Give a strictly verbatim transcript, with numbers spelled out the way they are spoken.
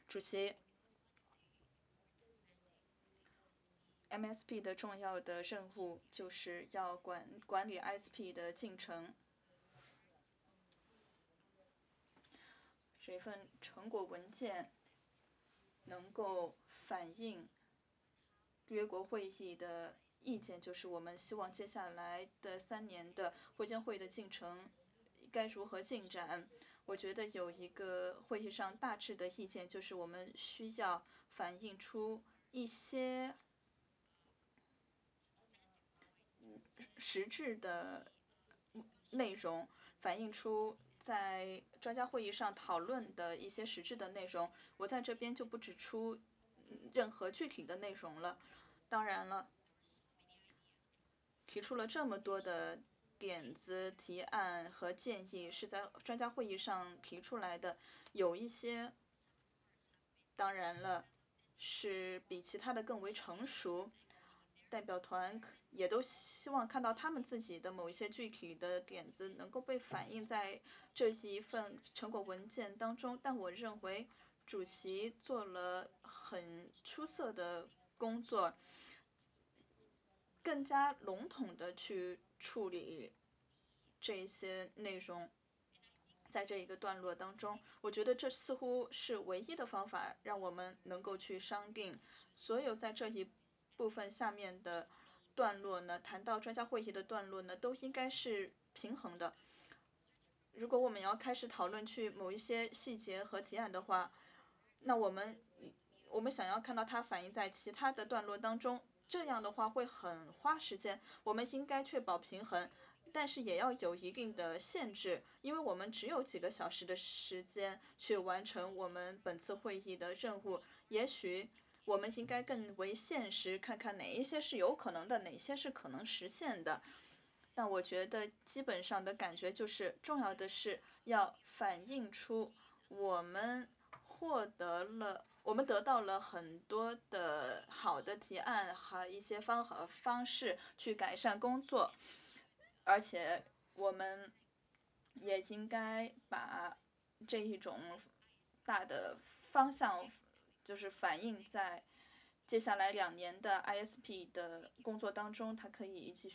主席，M S P 的重要的任务就是要管管理 I S P 的进程。这份成果文件能够反映约国会议的意见，就是我们希望接下来的三年的会监会的进程该如何进展。我觉得有一个会议上大致的意见，就是我们需要反映出一些实质的内容，反映出在专家会议上讨论的一些实质的内容。我在这边就不指出任何具体的内容了。当然了，提出了这么多的点子、提案和建议，是在专家会议上提出来的，有一些，当然了，是比其他的更为成熟。代表团也都希望看到他们自己的某一些具体的点子能够被反映在这一份成果文件当中。但我认为主席做了很出色的工作，更加笼统的去处理这些内容。在这一个段落当中，我觉得这似乎是唯一的方法，让我们能够去商定所有在这一部分下面的段落呢，谈到专家会议的段落呢，都应该是平衡的。如果我们要开始讨论去某一些细节和提案的话，那我们我们想要看到它反映在其他的段落当中，这样的话会很花时间。我们应该确保平衡，但是也要有一定的限制，因为我们只有几个小时的时间去完成我们本次会议的任务。也许我们应该更为现实，看看哪一些是有可能的，哪些是可能实现的。但我觉得基本上的感觉就是，重要的是要反映出我们获得了，我们得到了很多的好的提案和一些方和方式去改善工作，而且我们也应该把这一种大的方向，就是反映在接下来两年的 I S P 的工作当中，它可以继续。